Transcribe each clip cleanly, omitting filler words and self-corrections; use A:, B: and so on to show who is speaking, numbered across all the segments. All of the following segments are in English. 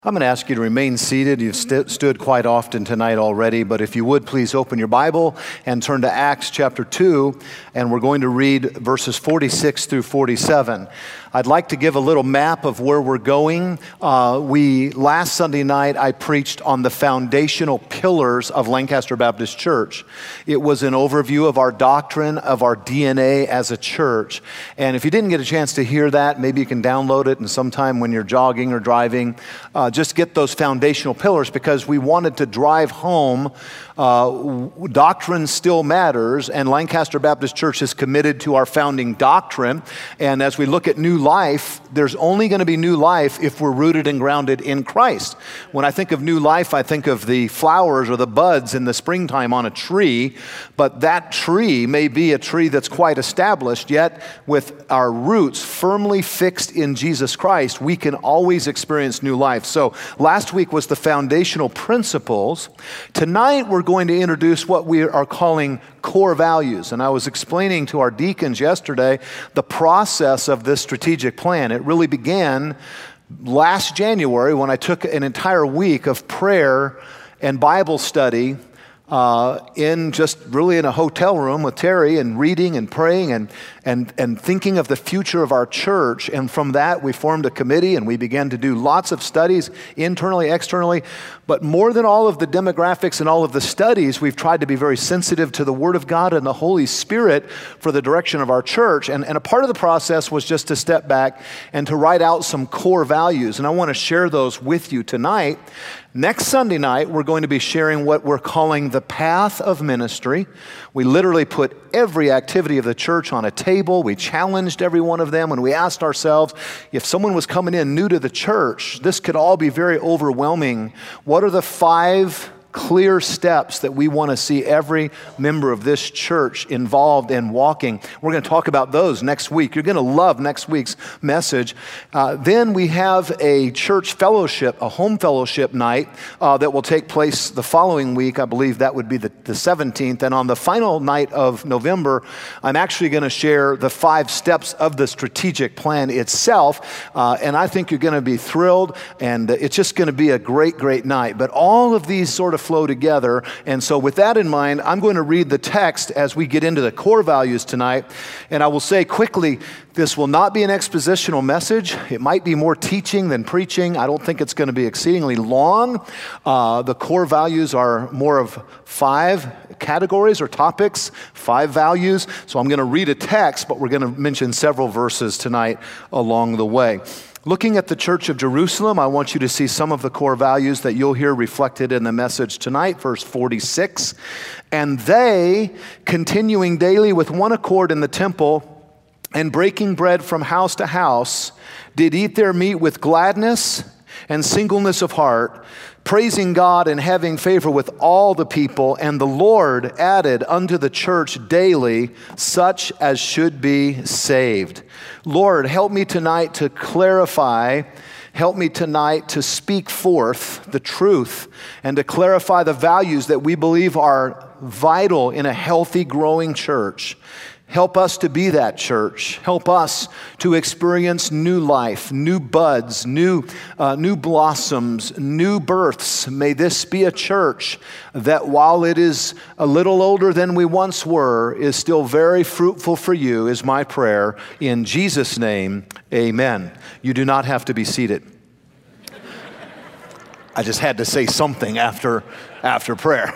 A: I'm going to ask you to remain seated. You've stood quite often tonight already, but if you would, please open your Bible and turn to Acts chapter 2, and we're going to read verses 46 through 47. I'd like to give a little map of where we're going. Last Sunday night, I preached on the foundational pillars of Lancaster Baptist Church. It was an overview of our doctrine, of our DNA as a church. And if you didn't get a chance to hear that, maybe you can download it, and sometime when you're jogging or driving, just get those foundational pillars, because we wanted to drive home doctrine still matters, and Lancaster Baptist Church is committed to our founding doctrine. And as we look at new life, there's only going to be new life if we're rooted and grounded in Christ. When I think of new life, I think of the flowers or the buds in the springtime on a tree, but that tree may be a tree that's quite established, yet with our roots firmly fixed in Jesus Christ, we can always experience new life. So last week was the foundational principles. Tonight we're going to introduce what we are calling core values. And I was explaining to our deacons yesterday the process of this strategic plan. It really began last January when I took an entire week of prayer and Bible study in a hotel room with Terry, and reading and praying and thinking of the future of our church. And from that, we formed a committee and we began to do lots of studies internally, externally. But more than all of the demographics and all of the studies, we've tried to be very sensitive to the Word of God and the Holy Spirit for the direction of our church. And a part of the process was just to step back and to write out some core values. And I want to share those with you tonight. Next Sunday night, we're going to be sharing what we're calling the path of ministry. We literally put every activity of the church on a table. We challenged every one of them, and we asked ourselves, if someone was coming in new to the church, this could all be very overwhelming. What are the 5 clear steps that we want to see every member of this church involved in walking? We're going to talk about those next week. You're going to love next week's message. Then we have a church fellowship, a home fellowship night that will take place the following week. I believe that would be the 17th. And on the final night of November, I'm actually going to share the 5 steps of the strategic plan itself. And I think you're going to be thrilled, and it's just going to be a great, great night. But all of these sort of flow together. And so with that in mind, I'm going to read the text as we get into the core values tonight. And I will say quickly, this will not be an expositional message. It might be more teaching than preaching. I don't think it's going to be exceedingly long. The core values are more of 5 categories or topics, 5 values. So I'm going to read a text, but we're going to mention several verses tonight along the way. Looking at the Church of Jerusalem, I want you to see some of the core values that you'll hear reflected in the message tonight, verse 46. And they, continuing daily with one accord in the temple and breaking bread from house to house, did eat their meat with gladness and singleness of heart, praising God and having favor with all the people. And the Lord added unto the church daily such as should be saved. Lord, help me tonight to clarify. Help me tonight to speak forth the truth and to clarify the values that we believe are vital in a healthy, growing church. Help us to be that church. Help us to experience new life, new buds, new blossoms, new births. May this be a church that, while it is a little older than we once were, is still very fruitful for you, is my prayer. In Jesus' name, amen. You do not have to be seated. I just had to say something after prayer.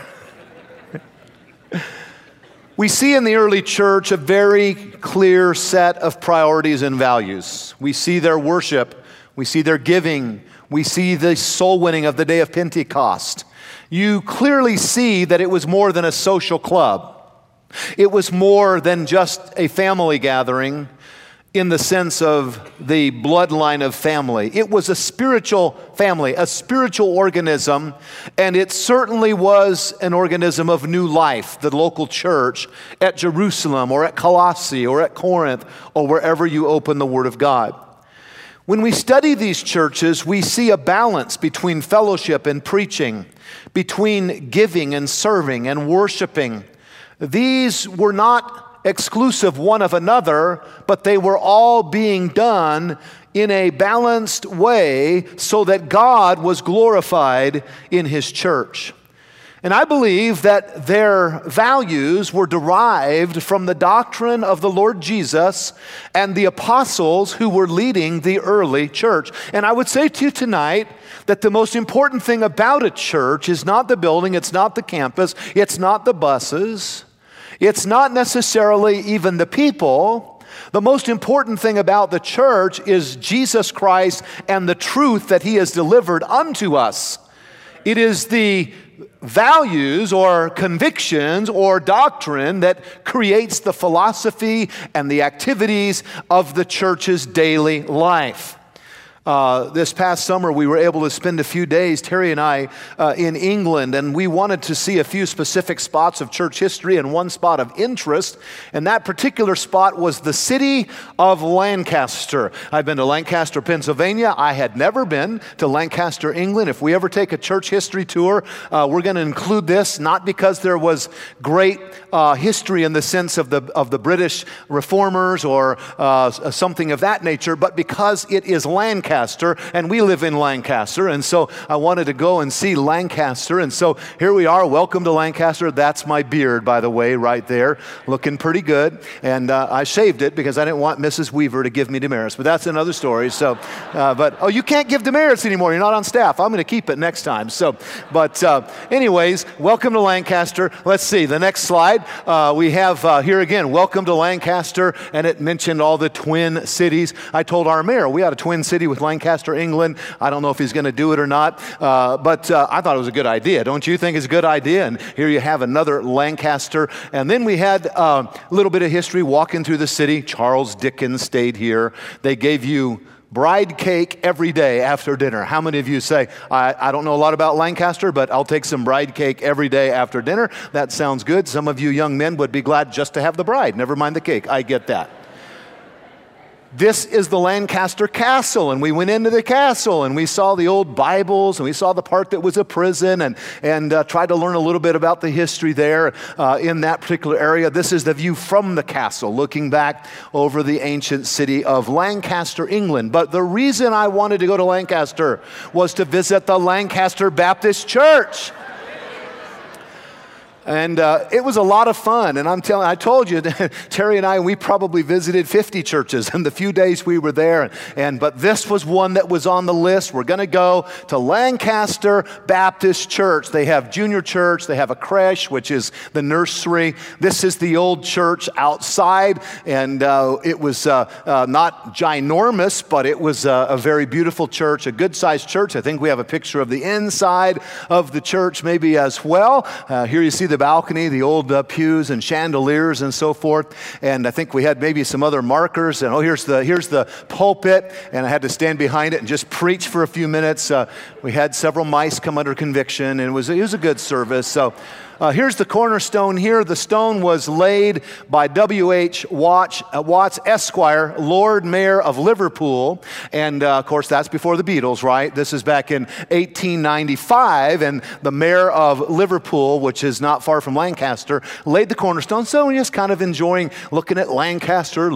A: We see in the early church a very clear set of priorities and values. We see their worship, we see their giving, we see the soul winning of the day of Pentecost. You clearly see that it was more than a social club. It was more than just a family gathering in the sense of the bloodline of family. It was a spiritual family, a spiritual organism, and it certainly was an organism of new life, the local church at Jerusalem or at Colossae or at Corinth or wherever you open the Word of God. When we study these churches, we see a balance between fellowship and preaching, between giving and serving and worshiping. These were not exclusive one of another, but they were all being done in a balanced way so that God was glorified in his church. And I believe that their values were derived from the doctrine of the Lord Jesus and the apostles who were leading the early church. And I would say to you tonight that the most important thing about a church is not the building, it's not the campus, it's not the buses, it's not necessarily even the people. The most important thing about the church is Jesus Christ and the truth that he has delivered unto us. It is the values or convictions or doctrine that creates the philosophy and the activities of the church's daily life. This past summer, we were able to spend a few days, Terry and I, in England, and we wanted to see a few specific spots of church history and one spot of interest, and that particular spot was the city of Lancaster. I've been to Lancaster, Pennsylvania. I had never been to Lancaster, England. If we ever take a church history tour, we're going to include this, not because there was great history in the sense of the British reformers or something of that nature, but because it is Lancaster. And we live in Lancaster, and so I wanted to go and see Lancaster, and so here we are. Welcome to Lancaster. That's my beard, by the way, right there, looking pretty good, and I shaved it because I didn't want Mrs. Weaver to give me demerits, but that's another story. So, but you can't give demerits anymore. You're not on staff. I'm going to keep it next time. So, but anyways, welcome to Lancaster. Let's see the next slide. We have here again, welcome to Lancaster, and it mentioned all the twin cities. I told our mayor we had a twin city with Lancaster, England. I don't know if he's going to do it or not, but I thought it was a good idea. Don't you think it's a good idea? And here you have another Lancaster. And then we had a little bit of history walking through the city. Charles Dickens stayed here. They gave you bride cake every day after dinner. How many of you say, I don't know a lot about Lancaster, but I'll take some bride cake every day after dinner? That sounds good. Some of you young men would be glad just to have the bride. Never mind the cake. I get that. This is the Lancaster Castle, and we went into the castle, and we saw the old Bibles, and we saw the part that was a prison, and tried to learn a little bit about the history there in that particular area. This is the view from the castle, looking back over the ancient city of Lancaster, England. But the reason I wanted to go to Lancaster was to visit the Lancaster Baptist Church. And it was a lot of fun. And I told you, Terry and I, we probably visited 50 churches in the few days we were there. But this was one that was on the list. We're going to go to Lancaster Baptist Church. They have junior church. They have a creche, which is the nursery. This is the old church outside. And it was not ginormous, but it was a very beautiful church, a good-sized church. I think we have a picture of the inside of the church maybe as well. Here you see the balcony, the old pews and chandeliers and so forth. And I think we had maybe some other markers. And here's the pulpit. And I had to stand behind it and just preach for a few minutes. We had several mice come under conviction, and it was a good service. So here's the cornerstone here. The stone was laid by W.H. Watts, Esquire, Lord Mayor of Liverpool. And, of course, that's before the Beatles, right? This is back in 1895. And the mayor of Liverpool, which is not far from Lancaster, laid the cornerstone. So we're just kind of enjoying looking at Lancaster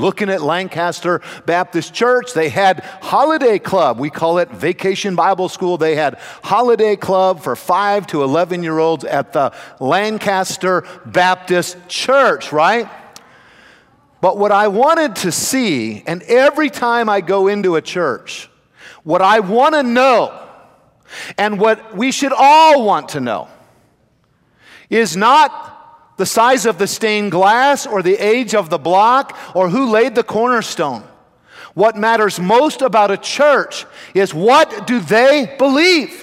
A: Baptist Church. They had Holiday Club. We call it Vacation Bible School. They had Holiday Club for 5 to 11-year-olds at the Lancaster Baptist Church, right? But what I wanted to see, and every time I go into a church, what I want to know, and what we should all want to know, is not the size of the stained glass or the age of the block or who laid the cornerstone. What matters most about a church is, what do they believe?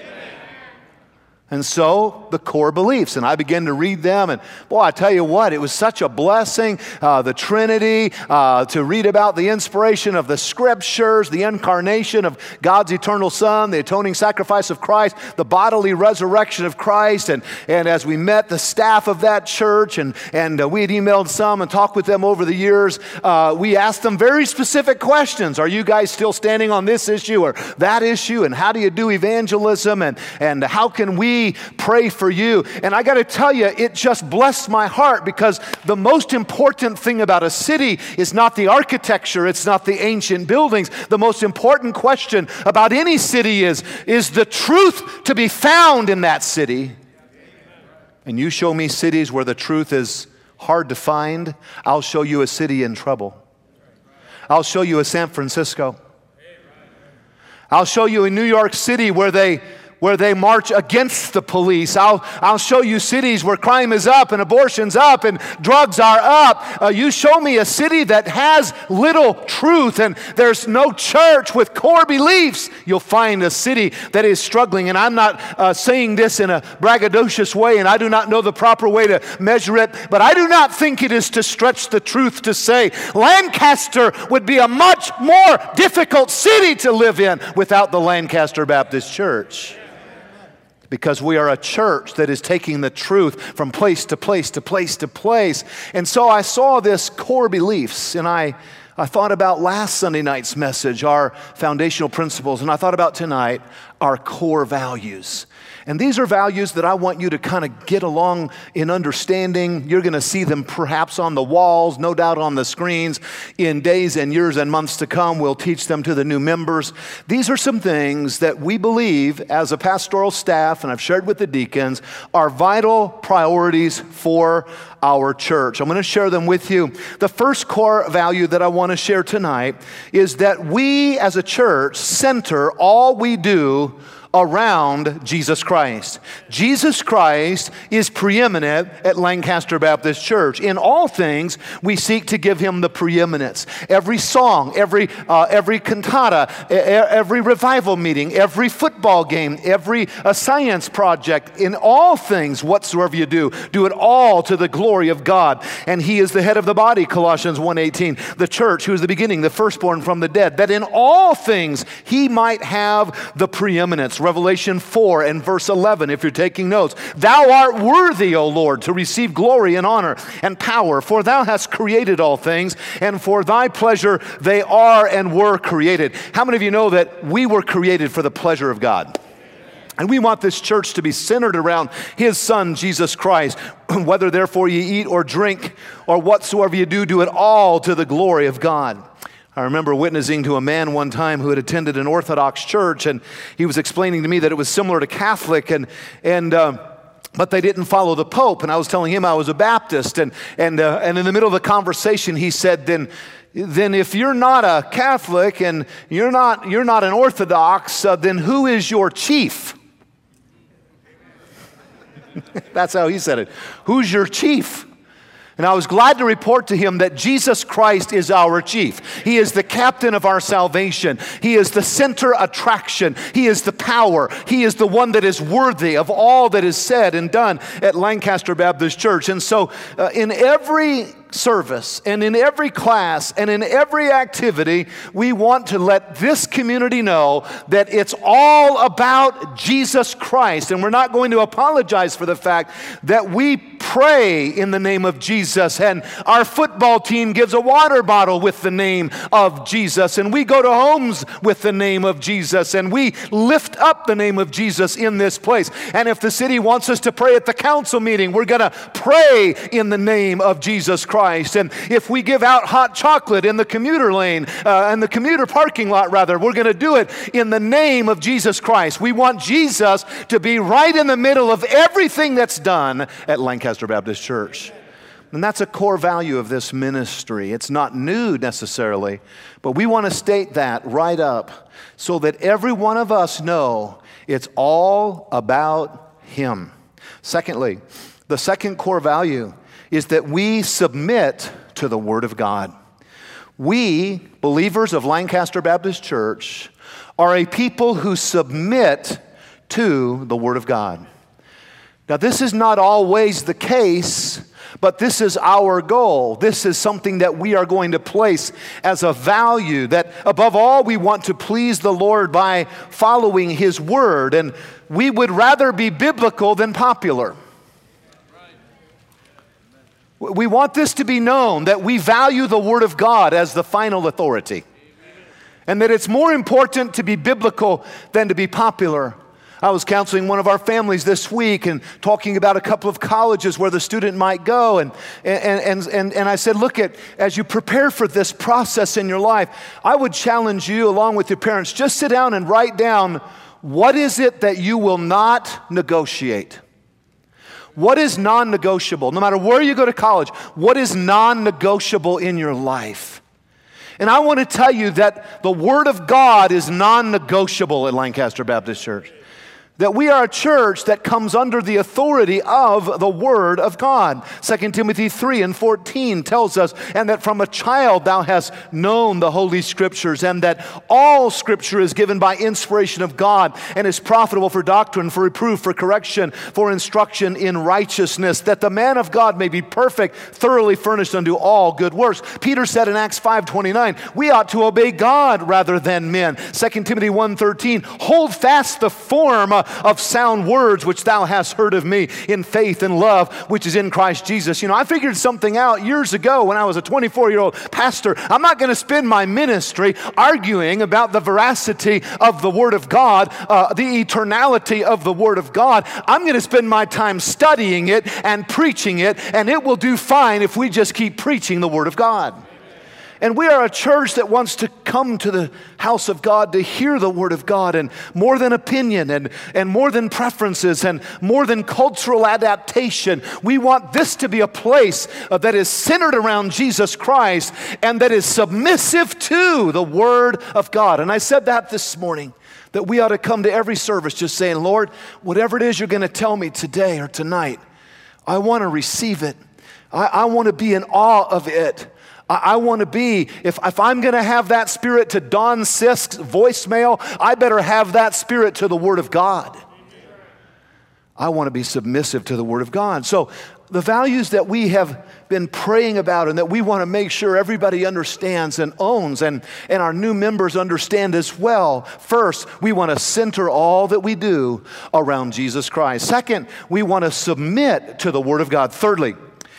A: And so the core beliefs, and I began to read them, and boy, I tell you what, it was such a blessing, the Trinity, to read about the inspiration of the Scriptures, the incarnation of God's eternal Son, the atoning sacrifice of Christ, the bodily resurrection of Christ, and as we met the staff of that church, and we had emailed some and talked with them over the years, we asked them very specific questions. Are you guys still standing on this issue or that issue, and how do you do evangelism, and how can we pray for you. And I got to tell you, it just blessed my heart, because the most important thing about a city is not the architecture, it's not the ancient buildings. The most important question about any city is the truth to be found in that city? And you show me cities where the truth is hard to find, I'll show you a city in trouble. I'll show you a San Francisco. I'll show you a New York City where they march against the police. I'll show you cities where crime is up and abortion's up and drugs are up. You show me a city that has little truth and there's no church with core beliefs, you'll find a city that is struggling. And I'm not saying this in a braggadocious way, and I do not know the proper way to measure it, but I do not think it is to stretch the truth to say Lancaster would be a much more difficult city to live in without the Lancaster Baptist Church. Because we are a church that is taking the truth from place to place to place to place. And so I saw this core beliefs, and I thought about last Sunday night's message, our foundational principles, and I thought about tonight, our core values. And these are values that I want you to kind of get along in understanding. You're going to see them perhaps on the walls, no doubt on the screens. In days and years and months to come, we'll teach them to the new members. These are some things that we believe as a pastoral staff, and I've shared with the deacons, are vital priorities for our church. I'm going to share them with you. The first core value that I want to share tonight is that we as a church center all we do around Jesus Christ. Jesus Christ is preeminent at Lancaster Baptist Church. In all things, we seek to give him the preeminence. Every song, every cantata, every revival meeting, every football game, every science project, in all things whatsoever you do it all to the glory of God. And he is the head of the body, Colossians 1:18, the church, who is the beginning, the firstborn from the dead, that in all things he might have the preeminence. Revelation 4 and verse 11, if you're taking notes. Thou art worthy, O Lord, to receive glory and honor and power, for thou hast created all things, and for thy pleasure they are and were created. How many of you know that we were created for the pleasure of God? And we want this church to be centered around his Son, Jesus Christ. Whether therefore you eat or drink or whatsoever you do, do it all to the glory of God. I remember witnessing to a man one time who had attended an Orthodox church, and he was explaining to me that it was similar to Catholic, but they didn't follow the Pope. And I was telling him I was a Baptist, and in the middle of the conversation, he said, then if you're not a Catholic and you're not an Orthodox, then who is your chief? That's how he said it. Who's your chief? And I was glad to report to him that Jesus Christ is our chief. He is the captain of our salvation. He is the center attraction. He is the power. He is the one that is worthy of all that is said and done at Lancaster Baptist Church. And so in every service and in every class and in every activity, we want to let this community know that it's all about Jesus Christ. And we're not going to apologize for the fact that we pray in the name of Jesus, and our football team gives a water bottle with the name of Jesus, and we go to homes with the name of Jesus, and we lift up the name of Jesus in this place. And if the city wants us to pray at the council meeting, we're going to pray in the name of Jesus Christ. And if we give out hot chocolate in the commuter lane, in the commuter parking lot rather, we're going to do it in the name of Jesus Christ. We want Jesus to be right in the middle of everything that's done at Lancaster Baptist Church. And that's a core value of this ministry. It's not new necessarily, but we want to state that right up so that every one of us know it's all about him. Secondly, the second core value is that we submit to the Word of God. We, believers of Lancaster Baptist Church, are a people who submit to the Word of God. Now, this is not always the case, but this is our goal. This is something that we are going to place as a value, that above all, we want to please the Lord by following His Word, and we would rather be biblical than popular. We want this to be known that we value the Word of God as the final authority, and that it's more important to be biblical than to be popular. I was counseling one of our families this week and talking about a couple of colleges where the student might go. And I said, look, as you prepare for this process in your life, I would challenge you, along with your parents, just sit down and write down, what is it that you will not negotiate? What is non-negotiable? No matter where you go to college, what is non-negotiable in your life? And I want to tell you that the Word of God is non-negotiable at Lancaster Baptist Church. That we are a church that comes under the authority of the Word of God. 2 Timothy 3:14 tells us, and that from a child thou hast known the Holy Scriptures, and that all Scripture is given by inspiration of God, and is profitable for doctrine, for reproof, for correction, for instruction in righteousness, that the man of God may be perfect, thoroughly furnished unto all good works. Peter said in Acts 5:29, we ought to obey God rather than men. 2 Timothy 1:13, hold fast the form of sound words which thou hast heard of me in faith and love which is in Christ Jesus. You know, I figured something out years ago when I was a 24-year-old pastor. I'm not going to spend my ministry arguing about the veracity of the Word of God, the eternality of the Word of God. I'm going to spend my time studying it and preaching it, and it will do fine if we just keep preaching the Word of God. And we are a church that wants to come to the house of God to hear the Word of God, and more than opinion and more than preferences and more than cultural adaptation. We want this to be a place that is centered around Jesus Christ and that is submissive to the Word of God. And I said that this morning, that we ought to come to every service just saying, Lord, whatever it is you're going to tell me today or tonight, I want to receive it. I want to be in awe of it. I want to be, if I'm going to have that spirit to Don Sisk's voicemail, I better have that spirit to the Word of God. I want to be submissive to the Word of God. So the values that we have been praying about and that we want to make sure everybody understands and owns, and our new members understand as well. First, we want to center all that we do around Jesus Christ. Second, we want to submit to the Word of God. Thirdly,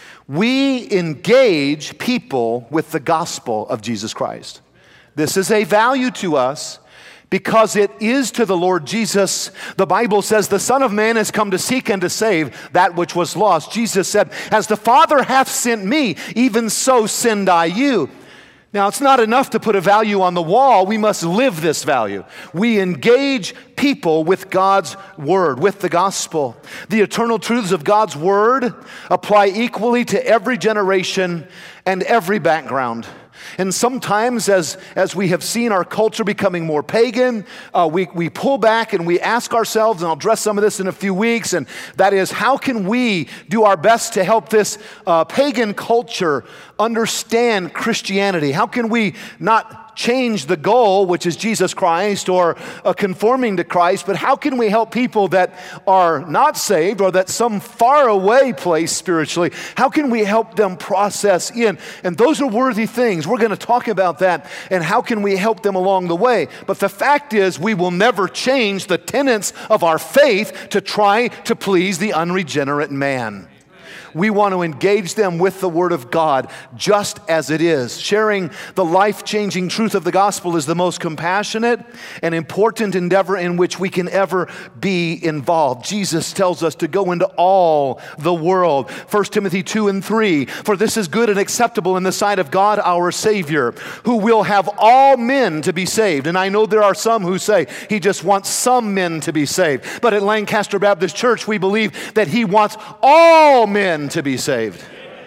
A: we engage people with the gospel of Jesus Christ. This is a value to us because it is to the Lord Jesus. The Bible says the Son of Man has come to seek and to save that which was lost. Jesus said, as the Father hath sent me, even so send I you. Now, it's not enough to put a value on the wall. We must live this value. We engage people with God's Word, with the gospel. The eternal truths of God's Word apply equally to every generation and every background. And sometimes, as we have seen our culture becoming more pagan, we pull back and we ask ourselves, and I'll address some of this in a few weeks, and that is, how can we do our best to help this pagan culture understand Christianity? How can we not change the goal, which is Jesus Christ, or conforming to Christ, but how can we help people that are not saved or that some far away place spiritually? How can we help them process in? And those are worthy things. We're going to talk about that, and how can we help them along the way? But the fact is, we will never change the tenets of our faith to try to please the unregenerate man. We want to engage them with the Word of God just as it is. Sharing the life-changing truth of the gospel is the most compassionate and important endeavor in which we can ever be involved. Jesus tells us to go into all the world. 1 Timothy 2:3, for this is good and acceptable in the sight of God our Savior, who will have all men to be saved. And I know there are some who say he just wants some men to be saved. But at Lancaster Baptist Church, we believe that he wants all men to be saved.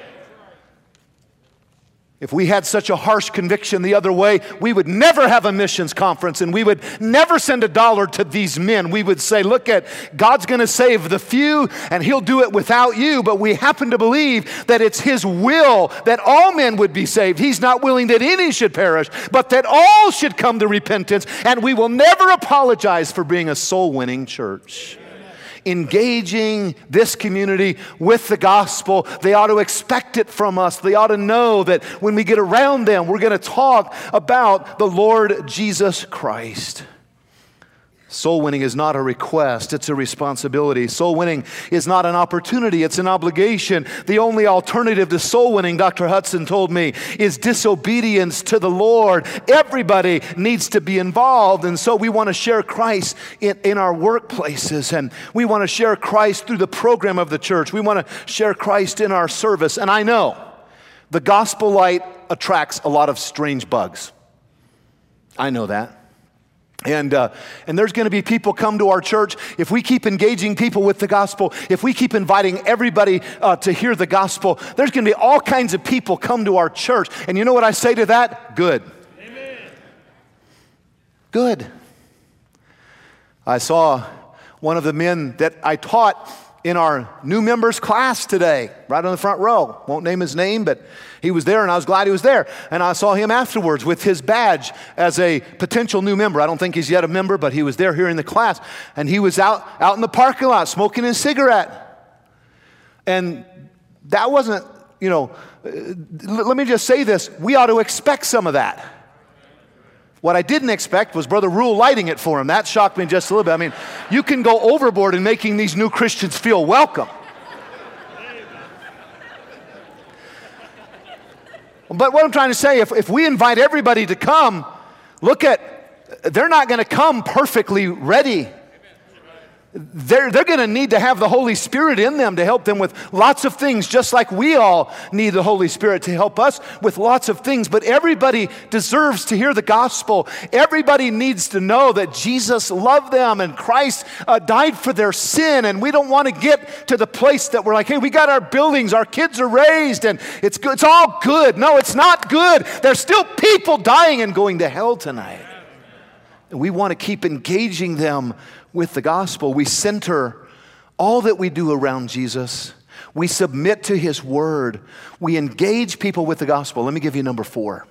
A: If we had such a harsh conviction the other way, we would never have a missions conference, and we would never send $1 to these men. We would say, look, God's going to save the few, and he'll do it without you. But we happen to believe that it's his will that all men would be saved. He's not willing that any should perish, but that all should come to repentance. And we will never apologize for being a soul-winning church. Engaging this community with the gospel. They ought to expect it from us. They ought to know that when we get around them, we're going to talk about the Lord Jesus Christ. Soul winning is not a request, it's a responsibility. Soul winning is not an opportunity, it's an obligation. The only alternative to soul winning, Dr. Hudson told me, is disobedience to the Lord. Everybody needs to be involved, and so we want to share Christ in our workplaces, and we want to share Christ through the program of the church. We want to share Christ in our service, and I know the gospel light attracts a lot of strange bugs. I know that. And there's going to be people come to our church. If we keep engaging people with the gospel, if we keep inviting everybody to hear the gospel, there's going to be all kinds of people come to our church. And you know what I say to that? Good. Amen. Good. I saw one of the men that I taught in our new members class today, right on the front row. Won't name his name, but he was there, and I was glad he was there. And I saw him afterwards with his badge as a potential new member. I don't think he's yet a member, but he was there hearing the class. And he was out in the parking lot smoking his cigarette. And that wasn't, let me just say this. We ought to expect some of that. What I didn't expect was Brother Rule lighting it for him. That shocked me just a little bit. I mean, you can go overboard in making these new Christians feel welcome. But what I'm trying to say, if we invite everybody to come, they're not going to come perfectly ready. They're going to need to have the Holy Spirit in them to help them with lots of things, just like we all need the Holy Spirit to help us with lots of things. But everybody deserves to hear the gospel. Everybody needs to know that Jesus loved them and Christ died for their sin. And we don't want to get to the place that we're like, hey, we got our buildings, our kids are raised, and it's good. It's all good. No, it's not good. There's still people dying and going to hell tonight. And we want to keep engaging them with the gospel. We center all that we do around Jesus. We submit to His word. We engage people with the gospel. Let me give you number 4.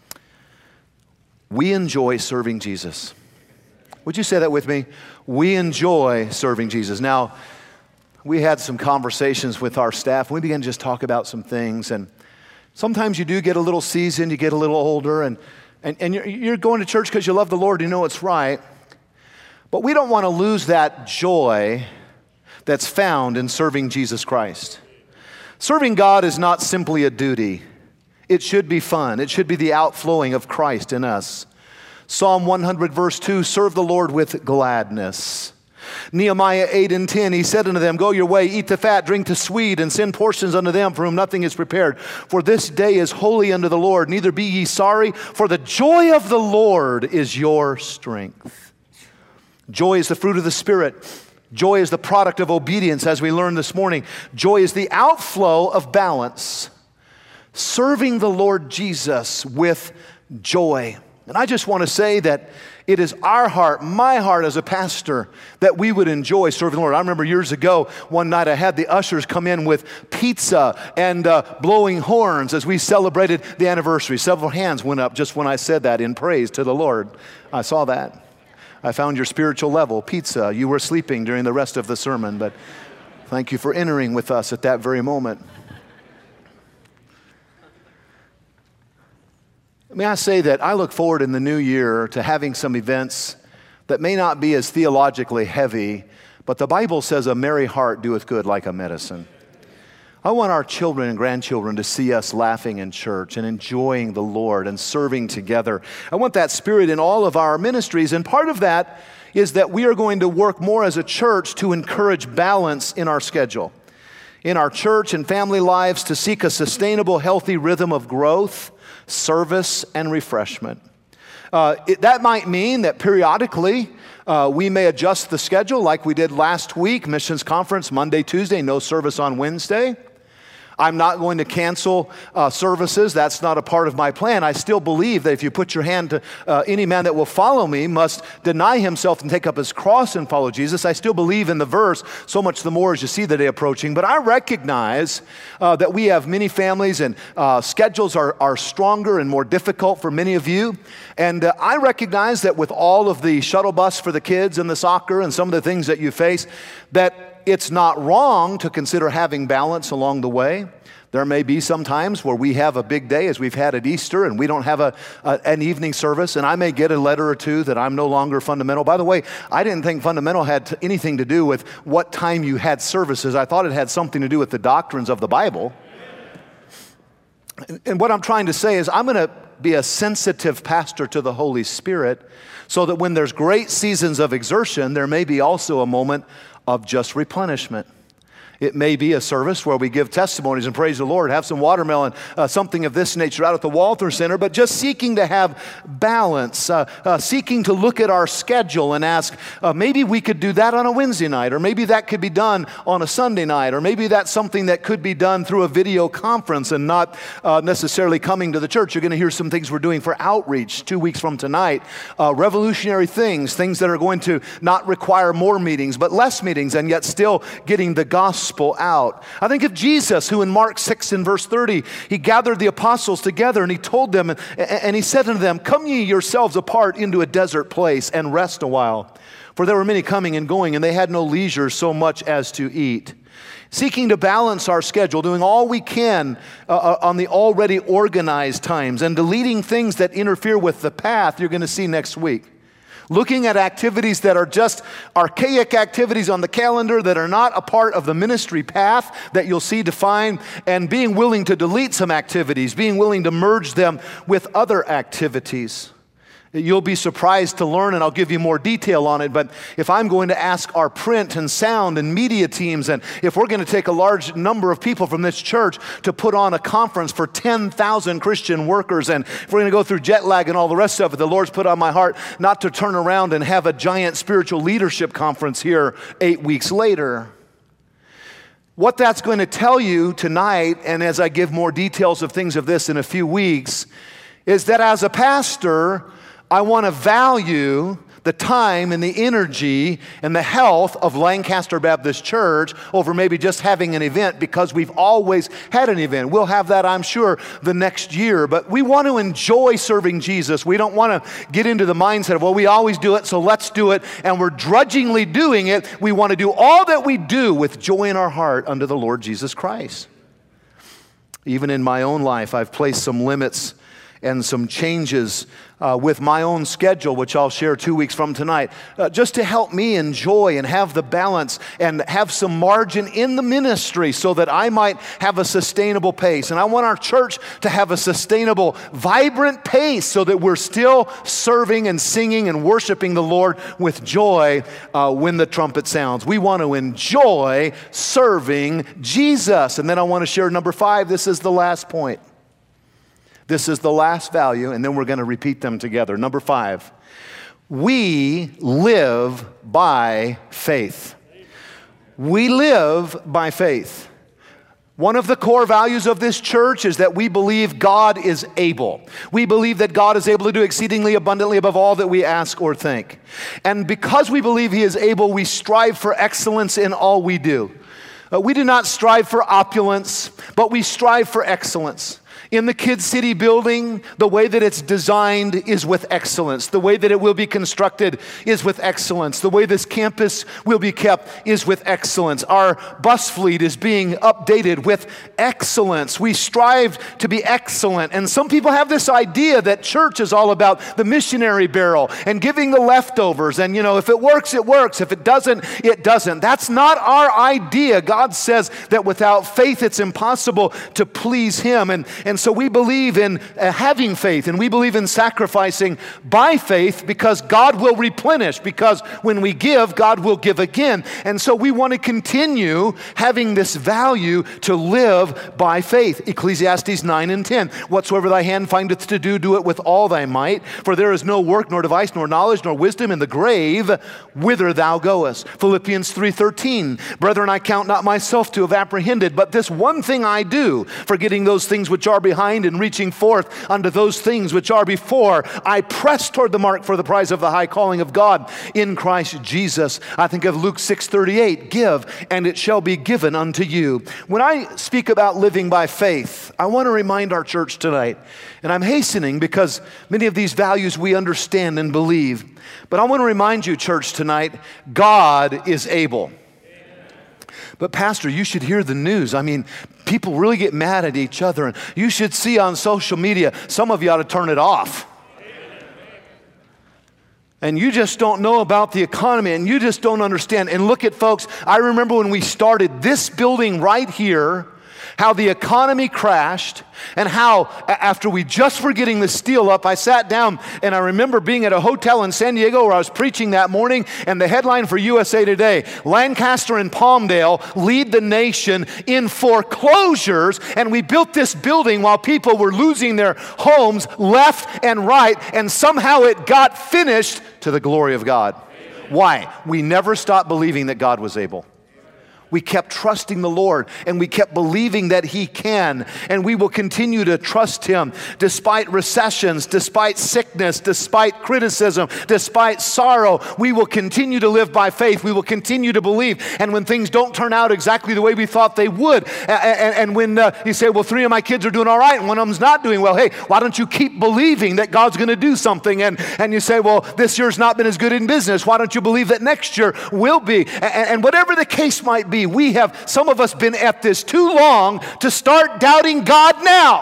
A: We enjoy serving Jesus. Would you say that with me? We enjoy serving Jesus. Now, we had some conversations with our staff. We began to just talk about some things. And sometimes you do get a little seasoned, you get a little older, and you're going to church because you love the Lord, you know it's right. But we don't want to lose that joy that's found in serving Jesus Christ. Serving God is not simply a duty. It should be fun. It should be the outflowing of Christ in us. Psalm 100 verse 2, serve the Lord with gladness. Nehemiah 8:10, he said unto them, go your way, eat the fat, drink the sweet, and send portions unto them for whom nothing is prepared. For this day is holy unto the Lord. Neither be ye sorry, for the joy of the Lord is your strength. Joy is the fruit of the Spirit. Joy is the product of obedience, as we learned this morning. Joy is the outflow of balance. Serving the Lord Jesus with joy. And I just want to say that it is our heart, my heart as a pastor, that we would enjoy serving the Lord. I remember years ago, one night I had the ushers come in with pizza and blowing horns as we celebrated the anniversary. Several hands went up just when I said that in praise to the Lord. I saw that. I found your spiritual level, pizza. You were sleeping during the rest of the sermon, but thank you for entering with us at that very moment. May I say that I look forward in the new year to having some events that may not be as theologically heavy, but the Bible says a merry heart doeth good like a medicine. I want our children and grandchildren to see us laughing in church and enjoying the Lord and serving together. I want that spirit in all of our ministries, and part of that is that we are going to work more as a church to encourage balance in our schedule, in our church and family lives, to seek a sustainable, healthy rhythm of growth, service, and refreshment. That might mean that periodically we may adjust the schedule like we did last week, missions conference Monday, Tuesday, no service on Wednesday. I'm not going to cancel services. That's not a part of my plan. I still believe that if you put your hand to any man that will follow me must deny himself and take up his cross and follow Jesus. I still believe in the verse, so much the more as you see the day approaching. But I recognize that we have many families and schedules are stronger and more difficult for many of you. And I recognize that with all of the shuttle bus for the kids and the soccer and some of the things that you face, that it's not wrong to consider having balance along the way. There may be some times where we have a big day, as we've had at Easter, and we don't have an evening service, and I may get a letter or two that I'm no longer fundamental. By the way, I didn't think fundamental had anything to do with what time you had services. I thought it had something to do with the doctrines of the Bible. And what I'm trying to say is I'm going to be a sensitive pastor to the Holy Spirit so that when there's great seasons of exertion, there may be also a moment of just replenishment. It may be a service where we give testimonies and praise the Lord, have some watermelon, something of this nature out at the Walther Center, but just seeking to have balance, seeking to look at our schedule and ask, maybe we could do that on a Wednesday night, or maybe that could be done on a Sunday night, or maybe that's something that could be done through a video conference and not necessarily coming to the church. You're going to hear some things we're doing for outreach 2 weeks from tonight, revolutionary things that are going to not require more meetings, but less meetings, and yet still getting the gospel out. I think of Jesus, who in Mark 6 and verse 30, he gathered the apostles together and he told them, and he said unto them, "Come ye yourselves apart into a desert place and rest a while. For there were many coming and going, and they had no leisure so much as to eat." Seeking to balance our schedule, doing all we can on the already organized times, and deleting things that interfere with the path you're going to see next week. Looking at activities that are just archaic activities on the calendar that are not a part of the ministry path that you'll see defined, and being willing to delete some activities, being willing to merge them with other activities. You'll be surprised to learn, and I'll give you more detail on it, but if I'm going to ask our print and sound and media teams, and if we're going to take a large number of people from this church to put on a conference for 10,000 Christian workers, and if we're going to go through jet lag and all the rest of it, the Lord's put on my heart not to turn around and have a giant spiritual leadership conference here 8 weeks later. What that's going to tell you tonight, and as I give more details of things of this in a few weeks, is that as a pastor, I want to value the time and the energy and the health of Lancaster Baptist Church over maybe just having an event, because we've always had an event. We'll have that, I'm sure, the next year. But we want to enjoy serving Jesus. We don't want to get into the mindset of, well, we always do it, so let's do it, and we're drudgingly doing it. We want to do all that we do with joy in our heart unto the Lord Jesus Christ. Even in my own life, I've placed some limits and some changes with my own schedule, which I'll share 2 weeks from tonight, just to help me enjoy and have the balance and have some margin in the ministry so that I might have a sustainable pace. And I want our church to have a sustainable, vibrant pace so that we're still serving and singing and worshiping the Lord with joy when the trumpet sounds. We want to enjoy serving Jesus. And then I want to share number 5. This is the last point. This is the last value, and then we're going to repeat them together. Number 5, we live by faith. We live by faith. One of the core values of this church is that we believe God is able. We believe that God is able to do exceedingly abundantly above all that we ask or think. And because we believe He is able, we strive for excellence in all we do. We do not strive for opulence, but we strive for excellence. In the Kid City building, the way that it's designed is with excellence. The way that it will be constructed is with excellence. The way this campus will be kept is with excellence. Our bus fleet is being updated with excellence. We strive to be excellent. And some people have this idea that church is all about the missionary barrel and giving the leftovers. And, if it works, it works. If it doesn't, it doesn't. That's not our idea. God says that without faith, it's impossible to please Him. And so we believe in having faith, and we believe in sacrificing by faith, because God will replenish, because when we give, God will give again. And so we want to continue having this value to live by faith. Ecclesiastes 9 and 10. Whatsoever thy hand findeth to do, do it with all thy might. For there is no work, nor device, nor knowledge, nor wisdom in the grave whither thou goest. Philippians 3:13. Brethren, I count not myself to have apprehended, but this one thing I do, forgetting those things which are behind and reaching forth unto those things which are before, I press toward the mark for the prize of the high calling of God in Christ Jesus. I think of Luke 6:38, give and it shall be given unto you. When I speak about living by faith, I want to remind our church tonight, and I'm hastening because many of these values we understand and believe, but I want to remind you, church, tonight, God is able. But Pastor, you should hear the news. I mean, people really get mad at each other. And you should see on social media, some of you ought to turn it off. And you just don't know about the economy, and you just don't understand. And look at folks, I remember when we started this building right here, how the economy crashed, and how after we just were getting the steel up, I sat down and I remember being at a hotel in San Diego where I was preaching that morning, and the headline for USA Today, Lancaster and Palmdale lead the nation in foreclosures, and we built this building while people were losing their homes left and right, and somehow it got finished to the glory of God. Why? We never stopped believing that God was able. We kept trusting the Lord, and we kept believing that He can, and we will continue to trust Him despite recessions, despite sickness, despite criticism, despite sorrow. We will continue to live by faith. We will continue to believe, and when things don't turn out exactly the way we thought they would, and when you say, well, 3 of my kids are doing all right and one of them's not doing well, hey, why don't you keep believing that God's going to do something? And you say, well, this year's not been as good in business. Why don't you believe that next year will be? And whatever the case might be, we have, some of us, been at this too long to start doubting God now.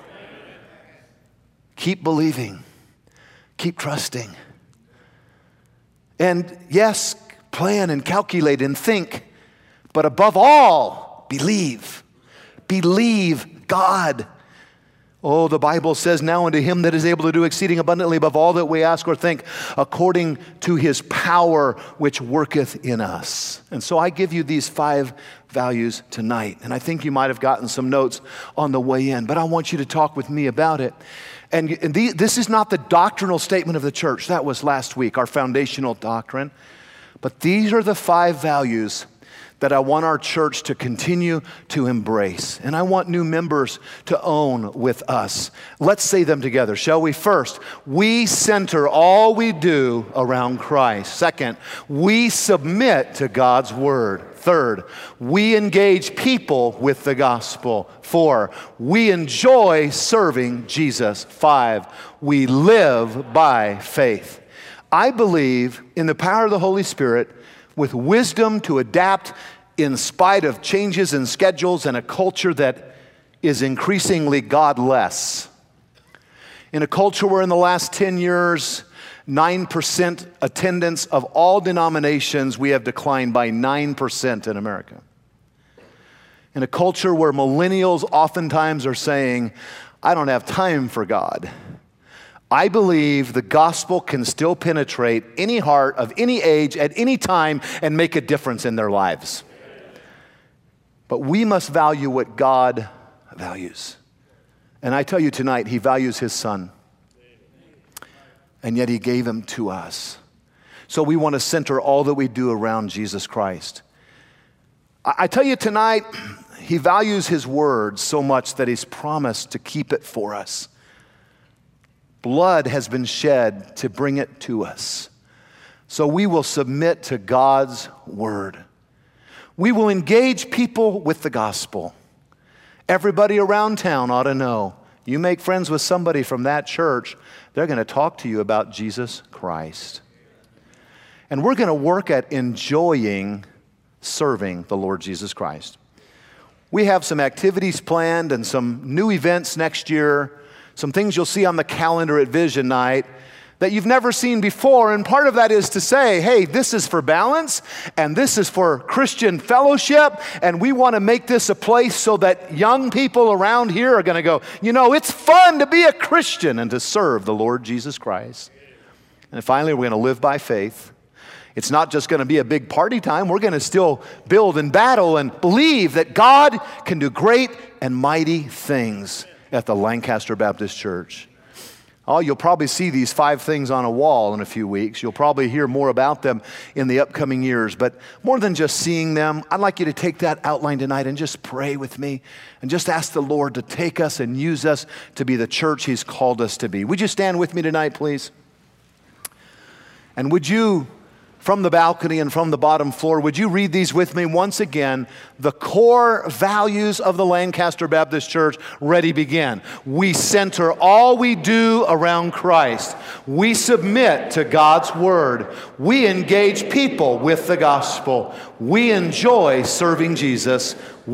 A: Keep believing. Keep trusting. And yes, plan and calculate and think, but above all, believe. Believe God. Oh, the Bible says, now unto Him that is able to do exceeding abundantly above all that we ask or think, according to His power which worketh in us. And so I give you these 5 values tonight. And I think you might have gotten some notes on the way in, but I want you to talk with me about it. And this is not the doctrinal statement of the church. That was last week, our foundational doctrine. But these are the 5 values that I want our church to continue to embrace. And I want new members to own with us. Let's say them together, shall we? First, we center all we do around Christ. Second, we submit to God's word. Third, we engage people with the gospel. 4, we enjoy serving Jesus. 5, we live by faith. I believe in the power of the Holy Spirit with wisdom to adapt in spite of changes in schedules and a culture that is increasingly godless. In a culture where in the last 10 years, 9% attendance of all denominations, we have declined by 9% in America. In a culture where millennials oftentimes are saying, I don't have time for God. I believe the gospel can still penetrate any heart of any age at any time and make a difference in their lives. But we must value what God values. And I tell you tonight, He values His Son. And yet He gave Him to us. So we want to center all that we do around Jesus Christ. I tell you tonight, He values His word so much that He's promised to keep it for us. Blood has been shed to bring it to us. So we will submit to God's word. We will engage people with the gospel. Everybody around town ought to know. You make friends with somebody from that church, they're going to talk to you about Jesus Christ. And we're going to work at enjoying serving the Lord Jesus Christ. We have some activities planned and some new events next year. Some things you'll see on the calendar at Vision Night that you've never seen before. And part of that is to say, hey, this is for balance and this is for Christian fellowship. And we want to make this a place so that young people around here are going to go, you know, it's fun to be a Christian and to serve the Lord Jesus Christ. And finally, we're going to live by faith. It's not just going to be a big party time. We're going to still build and battle and believe that God can do great and mighty things at the Lancaster Baptist Church. Oh, you'll probably see these 5 things on a wall in a few weeks. You'll probably hear more about them in the upcoming years. But more than just seeing them, I'd like you to take that outline tonight and just pray with me and just ask the Lord to take us and use us to be the church He's called us to be. Would you stand with me tonight, please? And would you from the balcony and from the bottom floor, would you read these with me once again? The core values of the Lancaster Baptist Church. Ready, begin. We center all we do around Christ. We submit to God's word. We engage people with the gospel. We enjoy serving Jesus.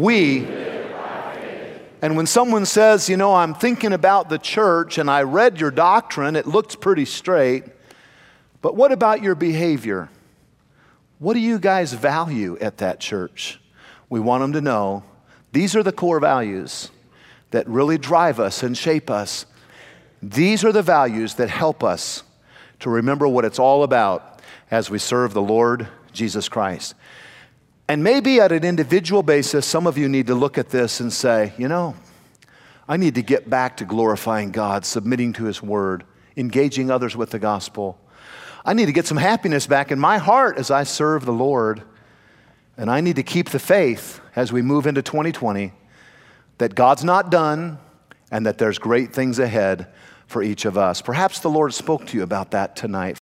A: And when someone says, you know, I'm thinking about the church and I read your doctrine, it looks pretty straight, but what about your behavior? What do you guys value at that church? We want them to know these are the core values that really drive us and shape us. These are the values that help us to remember what it's all about as we serve the Lord Jesus Christ. And maybe at an individual basis, some of you need to look at this and say, you know, I need to get back to glorifying God, submitting to His word, engaging others with the gospel. I need to get some happiness back in my heart as I serve the Lord. And I need to keep the faith as we move into 2020 that God's not done and that there's great things ahead for each of us. Perhaps the Lord spoke to you about that tonight.